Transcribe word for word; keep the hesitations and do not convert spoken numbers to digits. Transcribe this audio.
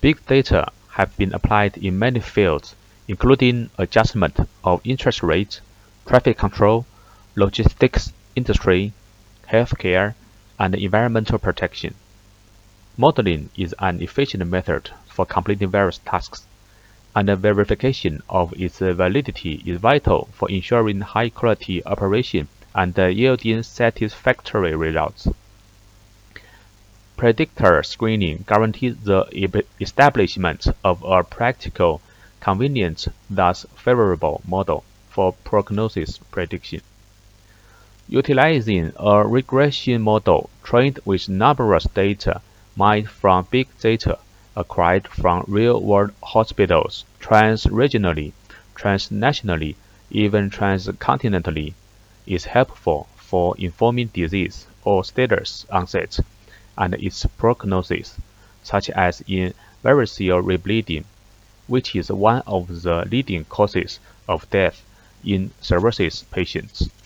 Big data have been applied in many fields, including adjustment of interest rates, traffic control, logistics industry, healthcare, and environmental protection. Modeling is an efficient method for completing various tasks, and the verification of its validity is vital for ensuring high-quality operation and yielding satisfactory results. Predictor screening guarantees the establishment of a practical, convenient, thus favorable model for prognosis prediction. Utilizing a regression model trained with numerous data mined from big data acquired from real-world hospitals trans-regionally, transnationally, even transcontinentally, is helpful for informing disease or status onset and its prognosis, such as in variceal rebleeding, which is one of the leading causes of death in cirrhosis patients.